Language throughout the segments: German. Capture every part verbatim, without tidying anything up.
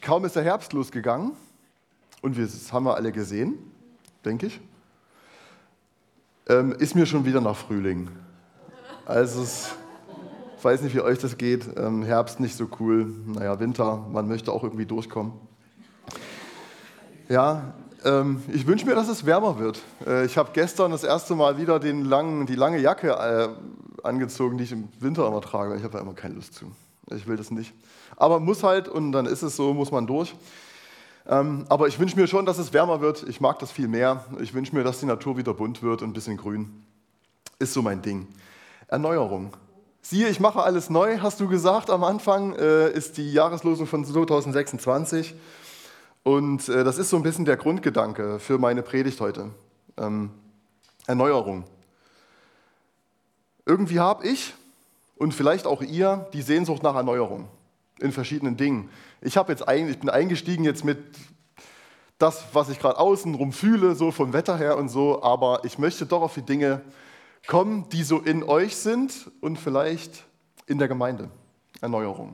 Kaum ist der Herbst losgegangen, und wir, das haben wir alle gesehen, denke ich, ähm, ist mir schon wieder nach Frühling. Also es, ich weiß nicht, wie euch das geht, ähm, Herbst nicht so cool, naja, Winter, man möchte auch irgendwie durchkommen. Ja, ähm, ich wünsche mir, dass es wärmer wird. Äh, ich habe gestern das erste Mal wieder den langen, die lange Jacke äh, angezogen, die ich im Winter immer trage. Ich habe da immer keine Lust zu. Ich will das nicht. Aber muss halt, und dann ist es so, muss man durch. Ähm, aber ich wünsche mir schon, dass es wärmer wird. Ich mag das viel mehr. Ich wünsche mir, dass die Natur wieder bunt wird und ein bisschen grün. Ist so mein Ding. Erneuerung. Siehe, ich mache alles neu, hast du gesagt am Anfang, äh, ist die Jahreslosung von zwanzig sechsundzwanzig. Und äh, das ist so ein bisschen der Grundgedanke für meine Predigt heute. Ähm, Erneuerung. Irgendwie habe ich und vielleicht auch ihr die Sehnsucht nach Erneuerung in verschiedenen Dingen. Ich, hab jetzt ein, ich bin eingestiegen jetzt mit das, was ich gerade außenrum fühle, so vom Wetter her und so, aber ich möchte doch auf die Dinge kommen, die so in euch sind und vielleicht in der Gemeinde. Erneuerung.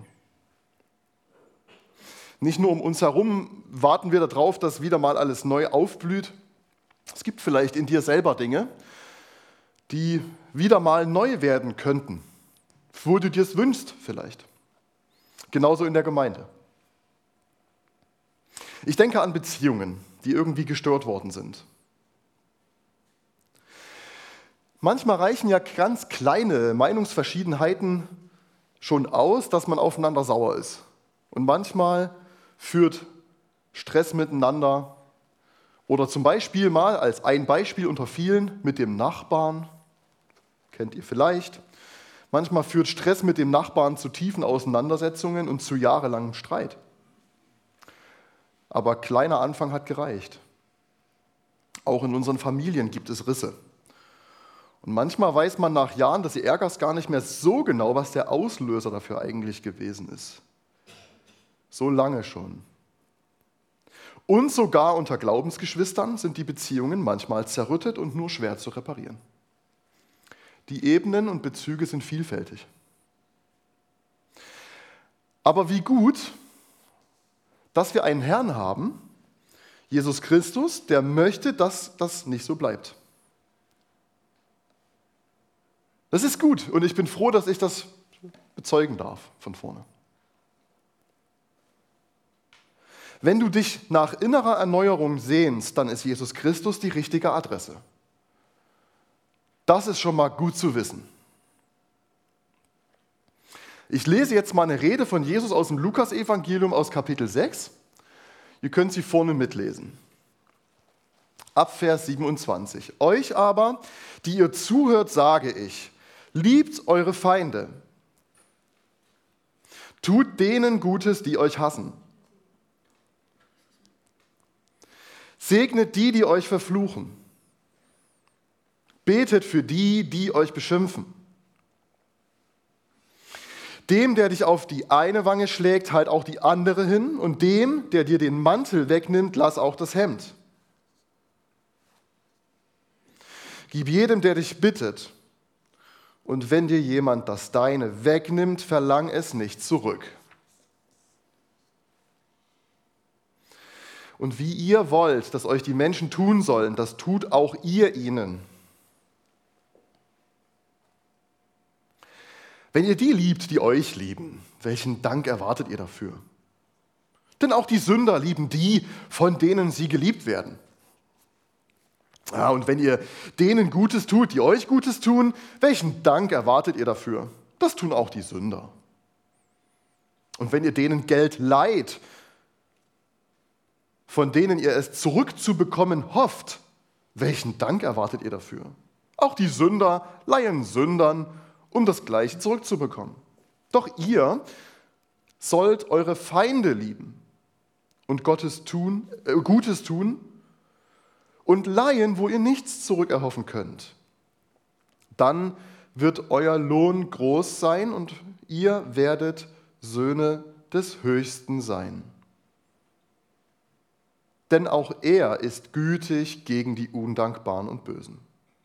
Nicht nur um uns herum warten wir darauf, dass wieder mal alles neu aufblüht. Es gibt vielleicht in dir selber Dinge, die wieder mal neu werden könnten, wo du dir es wünschst vielleicht. Genauso in der Gemeinde. Ich denke an Beziehungen, die irgendwie gestört worden sind. Manchmal reichen ja ganz kleine Meinungsverschiedenheiten schon aus, dass man aufeinander sauer ist. Und manchmal führt Stress miteinander oder zum Beispiel mal als ein Beispiel unter vielen mit dem Nachbarn, kennt ihr vielleicht. Manchmal führt Stress mit dem Nachbarn zu tiefen Auseinandersetzungen und zu jahrelangem Streit. Aber kleiner Anfang hat gereicht. Auch in unseren Familien gibt es Risse. Und manchmal weiß man nach Jahren des Ärgers gar nicht mehr so genau, was der Auslöser dafür eigentlich gewesen ist. So lange schon. Und sogar unter Glaubensgeschwistern sind die Beziehungen manchmal zerrüttet und nur schwer zu reparieren. Die Ebenen und Bezüge sind vielfältig. Aber wie gut, dass wir einen Herrn haben, Jesus Christus, der möchte, dass das nicht so bleibt. Das ist gut und ich bin froh, dass ich das bezeugen darf von vorne. Wenn du dich nach innerer Erneuerung sehnst, dann ist Jesus Christus die richtige Adresse. Das ist schon mal gut zu wissen. Ich lese jetzt mal eine Rede von Jesus aus dem Lukas-Evangelium aus Kapitel sechs. Ihr könnt sie vorne mitlesen. Ab Vers siebenundzwanzig. Euch aber, die ihr zuhört, sage ich, liebt eure Feinde. Tut denen Gutes, die euch hassen. Segnet die, die euch verfluchen. Betet für die, die euch beschimpfen. Dem, der dich auf die eine Wange schlägt, halt auch die andere hin. Und dem, der dir den Mantel wegnimmt, lass auch das Hemd. Gib jedem, der dich bittet. Und wenn dir jemand das Deine wegnimmt, verlang es nicht zurück. Und wie ihr wollt, dass euch die Menschen tun sollen, das tut auch ihr ihnen. Wenn ihr die liebt, die euch lieben, welchen Dank erwartet ihr dafür? Denn auch die Sünder lieben die, von denen sie geliebt werden. Ja, und wenn ihr denen Gutes tut, die euch Gutes tun, welchen Dank erwartet ihr dafür? Das tun auch die Sünder. Und wenn ihr denen Geld leiht, von denen ihr es zurückzubekommen hofft, welchen Dank erwartet ihr dafür? Auch die Sünder leihen Sündern, um das Gleiche zurückzubekommen. Doch ihr sollt eure Feinde lieben und Gottes tun, äh, Gutes tun und leihen, wo ihr nichts zurückerhoffen könnt. Dann wird euer Lohn groß sein und ihr werdet Söhne des Höchsten sein. Denn auch er ist gütig gegen die Undankbaren und Bösen.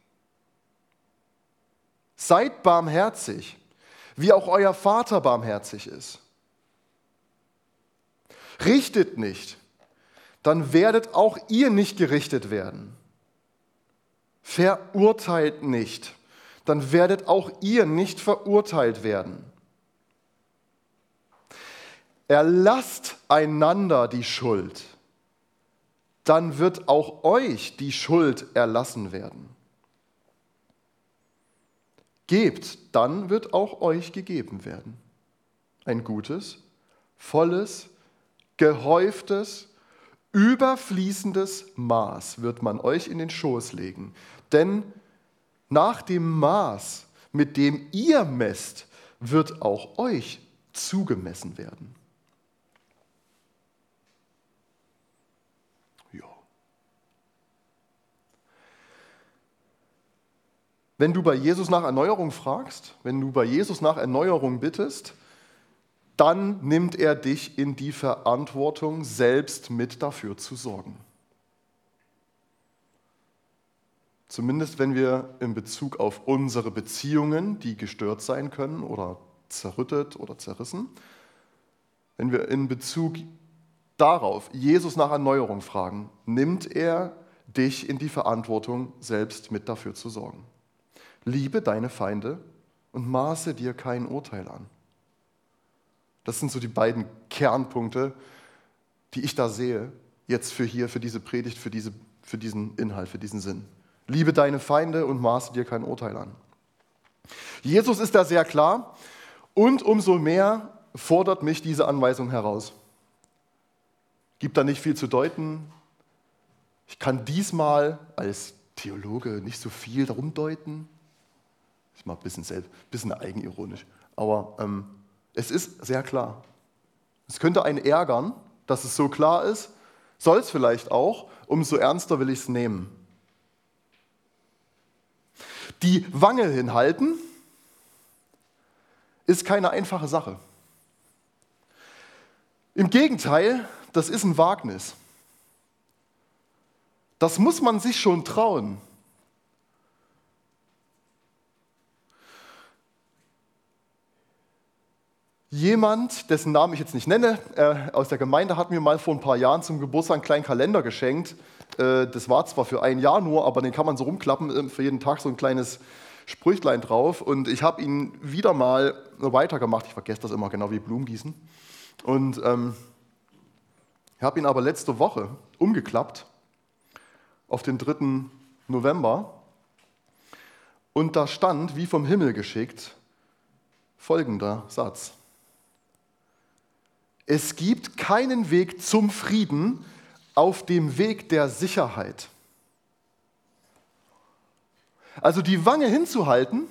Seid barmherzig, wie auch euer Vater barmherzig ist. Richtet nicht, dann werdet auch ihr nicht gerichtet werden. Verurteilt nicht, dann werdet auch ihr nicht verurteilt werden. Erlasst einander die Schuld, dann wird auch euch die Schuld erlassen werden. Gebt, dann wird auch euch gegeben werden. Ein gutes, volles, gehäuftes, überfließendes Maß wird man euch in den Schoß legen. Denn nach dem Maß, mit dem ihr messt, wird auch euch zugemessen werden. Ja. Wenn du bei Jesus nach Erneuerung fragst, wenn du bei Jesus nach Erneuerung bittest, dann nimmt er dich in die Verantwortung, selbst mit dafür zu sorgen. Zumindest wenn wir in Bezug auf unsere Beziehungen, die gestört sein können oder zerrüttet oder zerrissen, wenn wir in Bezug darauf Jesus nach Erneuerung fragen, nimmt er dich in die Verantwortung, selbst mit dafür zu sorgen. Liebe deine Feinde und maße dir kein Urteil an. Das sind so die beiden Kernpunkte, die ich da sehe, jetzt für hier, für diese Predigt, für, diese, für diesen Inhalt, für diesen Sinn. Liebe deine Feinde und maße dir kein Urteil an. Jesus ist da sehr klar und umso mehr fordert mich diese Anweisung heraus. Gibt da nicht viel zu deuten. Ich kann diesmal als Theologe nicht so viel darum deuten. Ist mal ein bisschen, selbst, ein bisschen eigenironisch, aber ähm, es ist sehr klar. Es könnte einen ärgern, dass es so klar ist, soll es vielleicht auch, umso ernster will ich es nehmen. Die Wange hinhalten ist keine einfache Sache. Im Gegenteil, das ist ein Wagnis. Das muss man sich schon trauen. Jemand, dessen Namen ich jetzt nicht nenne, äh, aus der Gemeinde hat mir mal vor ein paar Jahren zum Geburtstag einen kleinen Kalender geschenkt. Äh, das war zwar für ein Jahr nur, aber den kann man so rumklappen, äh, für jeden Tag so ein kleines Sprüchlein drauf. Und ich habe ihn wieder mal weitergemacht. Ich vergesse das immer, genau wie Blumengießen. Und ähm, ich habe ihn aber letzte Woche umgeklappt auf den dritten November. Und da stand, wie vom Himmel geschickt, folgender Satz. Es gibt keinen Weg zum Frieden auf dem Weg der Sicherheit. Also die Wange hinzuhalten,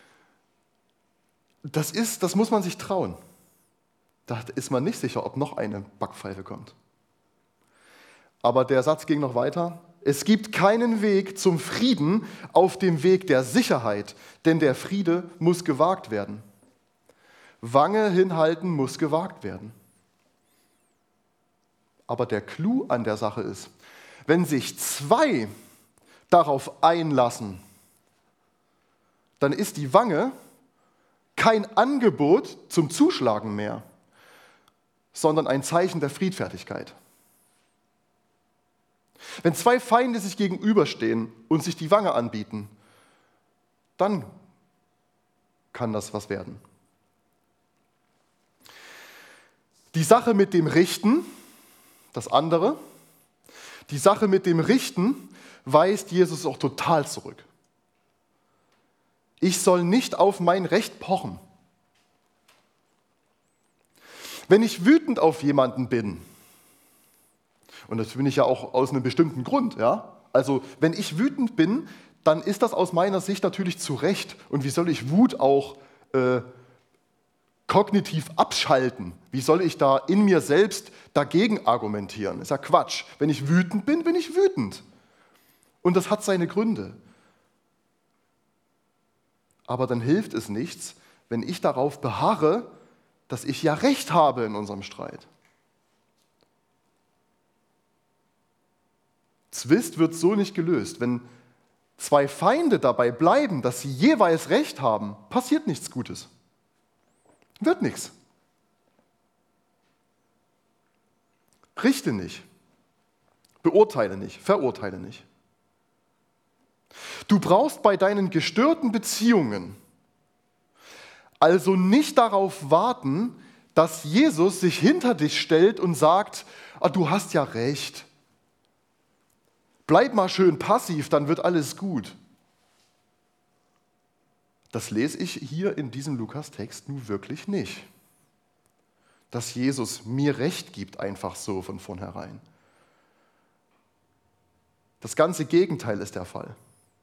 das ist, das muss man sich trauen. Da ist man nicht sicher, ob noch eine Backpfeife kommt. Aber der Satz ging noch weiter. Es gibt keinen Weg zum Frieden auf dem Weg der Sicherheit, denn der Friede muss gewagt werden. Wange hinhalten muss gewagt werden. Aber der Clou an der Sache ist, wenn sich zwei darauf einlassen, dann ist die Wange kein Angebot zum Zuschlagen mehr, sondern ein Zeichen der Friedfertigkeit. Wenn zwei Feinde sich gegenüberstehen und sich die Wange anbieten, dann kann das was werden. Die Sache mit dem Richten, das andere, die Sache mit dem Richten weist Jesus auch total zurück. Ich soll nicht auf mein Recht pochen. Wenn ich wütend auf jemanden bin, und das bin ich ja auch aus einem bestimmten Grund, ja, also wenn ich wütend bin, dann ist das aus meiner Sicht natürlich zu Recht. Und wie soll ich Wut auch äh, kognitiv abschalten? Wie soll ich da in mir selbst dagegen argumentieren? Ist ja Quatsch. Wenn ich wütend bin, bin ich wütend. Und das hat seine Gründe. Aber dann hilft es nichts, wenn ich darauf beharre, dass ich ja Recht habe in unserem Streit. Zwist wird so nicht gelöst. Wenn zwei Feinde dabei bleiben, dass sie jeweils Recht haben, passiert nichts Gutes. Wird nichts. Richte nicht. Beurteile nicht. Verurteile nicht. Du brauchst bei deinen gestörten Beziehungen also nicht darauf warten, dass Jesus sich hinter dich stellt und sagt, ah, du hast ja recht. Bleib mal schön passiv, dann wird alles gut. Das lese ich hier in diesem Lukas-Text nun wirklich nicht. Dass Jesus mir Recht gibt, einfach so von vornherein. Das ganze Gegenteil ist der Fall.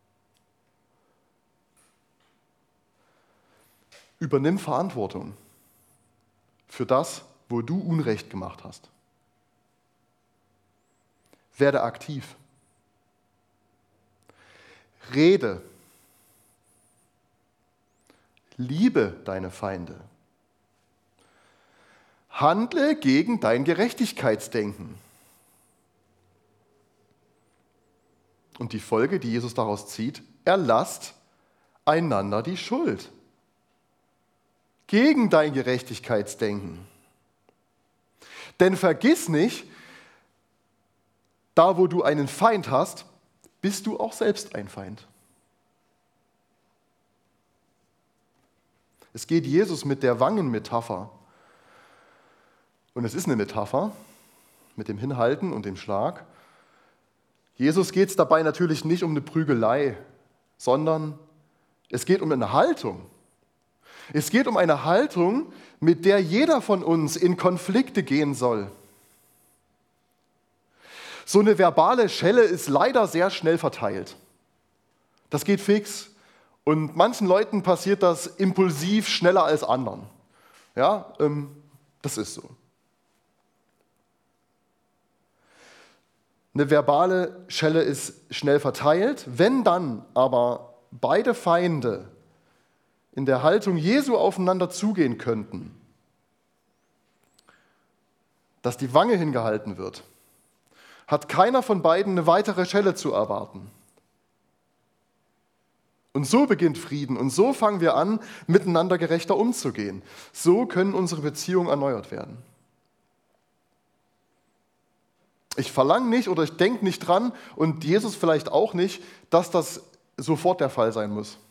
Übernimm Verantwortung für das, wo du Unrecht gemacht hast. Werde aktiv. Rede. Liebe deine Feinde. Handle gegen dein Gerechtigkeitsdenken. Und die Folge, die Jesus daraus zieht, erlasst einander die Schuld. Gegen dein Gerechtigkeitsdenken. Denn vergiss nicht, da wo du einen Feind hast, bist du auch selbst ein Feind. Es geht Jesus mit der Wangenmetapher. Und es ist eine Metapher mit dem Hinhalten und dem Schlag. Jesus geht es dabei natürlich nicht um eine Prügelei, sondern es geht um eine Haltung. Es geht um eine Haltung, mit der jeder von uns in Konflikte gehen soll. So eine verbale Schelle ist leider sehr schnell verteilt. Das geht fix. Und manchen Leuten passiert das impulsiv schneller als anderen. Ja, ähm, das ist so. Eine verbale Schelle ist schnell verteilt. Wenn dann aber beide Feinde in der Haltung Jesu aufeinander zugehen könnten, dass die Wange hingehalten wird, hat keiner von beiden eine weitere Schelle zu erwarten. Und so beginnt Frieden und so fangen wir an, miteinander gerechter umzugehen. So können unsere Beziehungen erneuert werden. Ich verlange nicht oder ich denke nicht dran und Jesus vielleicht auch nicht, dass das sofort der Fall sein muss.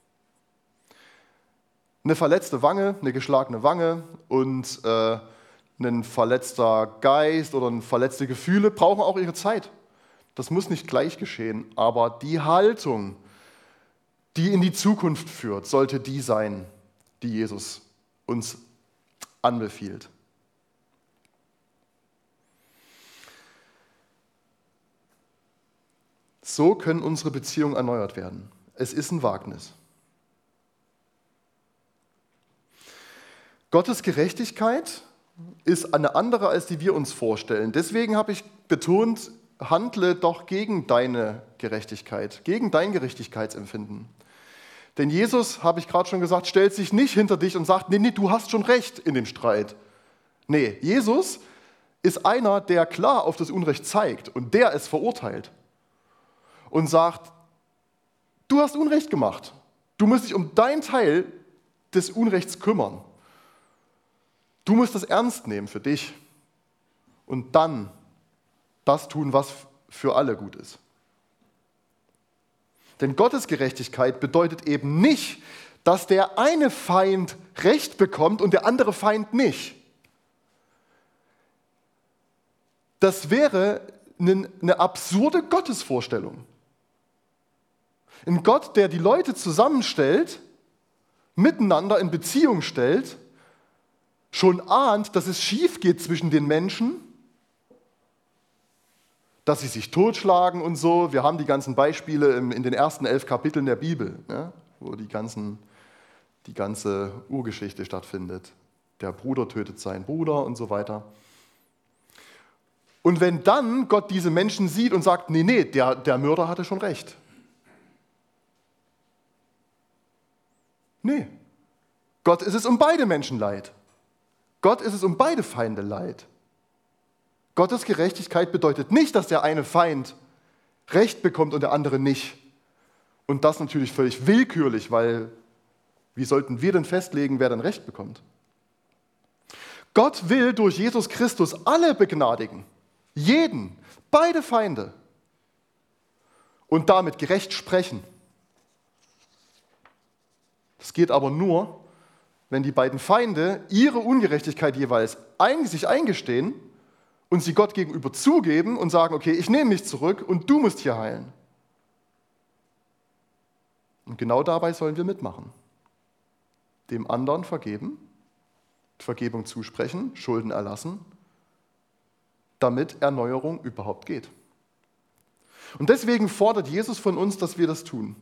Eine verletzte Wange, eine geschlagene Wange und äh, ein verletzter Geist oder verletzte Gefühle brauchen auch ihre Zeit. Das muss nicht gleich geschehen, aber die Haltung, die in die Zukunft führt, sollte die sein, die Jesus uns anbefiehlt. So können unsere Beziehungen erneuert werden. Es ist ein Wagnis. Gottes Gerechtigkeit ist eine andere, als die wir uns vorstellen. Deswegen habe ich betont, handle doch gegen deine Gerechtigkeit, gegen dein Gerechtigkeitsempfinden. Denn Jesus, habe ich gerade schon gesagt, stellt sich nicht hinter dich und sagt, nee, nee, du hast schon recht in dem Streit. Nee, Jesus ist einer, der klar auf das Unrecht zeigt und der es verurteilt und sagt, du hast Unrecht gemacht. Du musst dich um deinen Teil des Unrechts kümmern. Du musst das ernst nehmen für dich und dann das tun, was für alle gut ist. Denn Gottes Gerechtigkeit bedeutet eben nicht, dass der eine Feind Recht bekommt und der andere Feind nicht. Das wäre eine absurde Gottesvorstellung. Ein Gott, der die Leute zusammenstellt, miteinander in Beziehung stellt, schon ahnt, dass es schief geht zwischen den Menschen, dass sie sich totschlagen und so. Wir haben die ganzen Beispiele in den ersten elf Kapiteln der Bibel, ne, wo die, ganzen, die ganze Urgeschichte stattfindet. Der Bruder tötet seinen Bruder und so weiter. Und wenn dann Gott diese Menschen sieht und sagt, nee, nee, der, der Mörder hatte schon recht. Nee, Gott ist es um beide Menschen leid. Gott ist es um beide Feinde leid. Gottes Gerechtigkeit bedeutet nicht, dass der eine Feind Recht bekommt und der andere nicht. Und das natürlich völlig willkürlich, weil wie sollten wir denn festlegen, wer dann Recht bekommt? Gott will durch Jesus Christus alle begnadigen. Jeden, beide Feinde. Und damit gerecht sprechen. Das geht aber nur, wenn die beiden Feinde ihre Ungerechtigkeit jeweils sich eingestehen und sie Gott gegenüber zugeben und sagen, okay, ich nehme mich zurück und du musst hier heilen. Und genau dabei sollen wir mitmachen. Dem anderen vergeben, Vergebung zusprechen, Schulden erlassen, damit Erneuerung überhaupt geht. Und deswegen fordert Jesus von uns, dass wir das tun.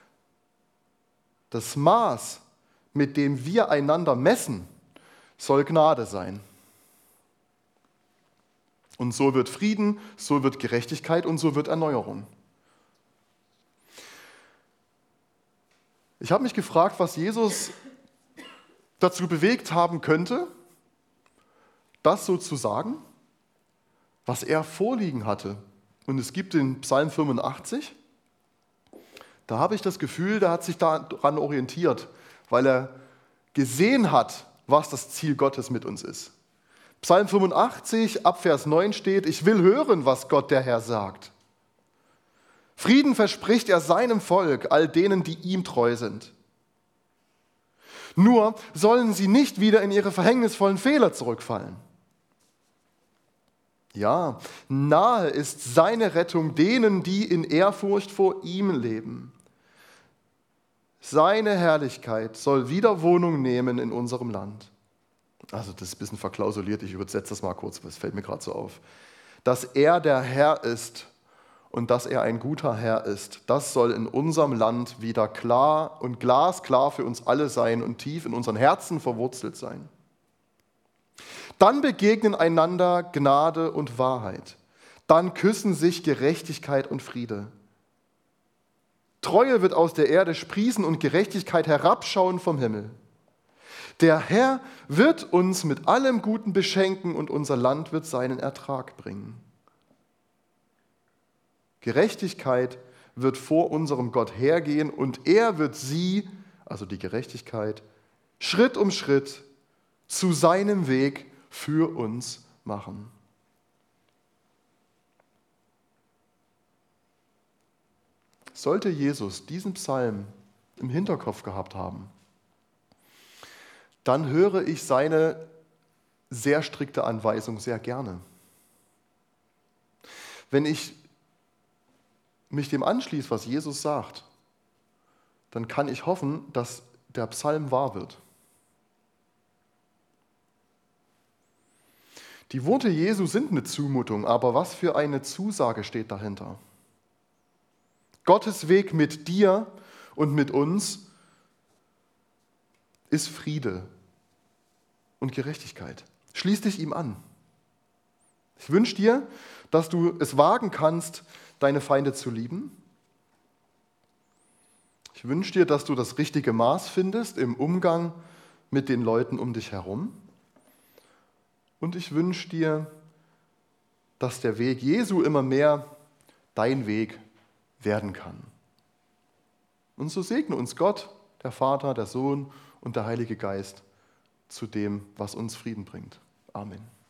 Das Maß, mit dem wir einander messen, soll Gnade sein. Und so wird Frieden, so wird Gerechtigkeit und so wird Erneuerung. Ich habe mich gefragt, was Jesus dazu bewegt haben könnte, das so zu sagen, was er vorliegen hatte. Und es gibt den Psalm fünfundachtzig, da habe ich das Gefühl, der hat sich daran orientiert, weil er gesehen hat, was das Ziel Gottes mit uns ist. Psalm fünfundachtzig, ab Vers neun steht, ich will hören, was Gott der Herr sagt. Frieden verspricht er seinem Volk, all denen, die ihm treu sind. Nur sollen sie nicht wieder in ihre verhängnisvollen Fehler zurückfallen. Ja, nahe ist seine Rettung denen, die in Ehrfurcht vor ihm leben. Seine Herrlichkeit soll wieder Wohnung nehmen in unserem Land. Also das ist ein bisschen verklausuliert, ich übersetze das mal kurz, das fällt mir gerade so auf. Dass er der Herr ist und dass er ein guter Herr ist, das soll in unserem Land wieder klar und glasklar für uns alle sein und tief in unseren Herzen verwurzelt sein. Dann begegnen einander Gnade und Wahrheit. Dann küssen sich Gerechtigkeit und Friede. Treue wird aus der Erde sprießen und Gerechtigkeit herabschauen vom Himmel. Der Herr wird uns mit allem Guten beschenken und unser Land wird seinen Ertrag bringen. Gerechtigkeit wird vor unserem Gott hergehen und er wird sie, also die Gerechtigkeit, Schritt um Schritt zu seinem Weg für uns machen. Sollte Jesus diesen Psalm im Hinterkopf gehabt haben, dann höre ich seine sehr strikte Anweisung sehr gerne. Wenn ich mich dem anschließe, was Jesus sagt, dann kann ich hoffen, dass der Psalm wahr wird. Die Worte Jesu sind eine Zumutung, aber was für eine Zusage steht dahinter? Gottes Weg mit dir und mit uns ist Friede und Gerechtigkeit. Schließ dich ihm an. Ich wünsche dir, dass du es wagen kannst, deine Feinde zu lieben. Ich wünsche dir, dass du das richtige Maß findest im Umgang mit den Leuten um dich herum. Und ich wünsche dir, dass der Weg Jesu immer mehr dein Weg werden kann. Und so segne uns Gott, der Vater, der Sohn und der Heilige Geist zu dem, was uns Frieden bringt. Amen.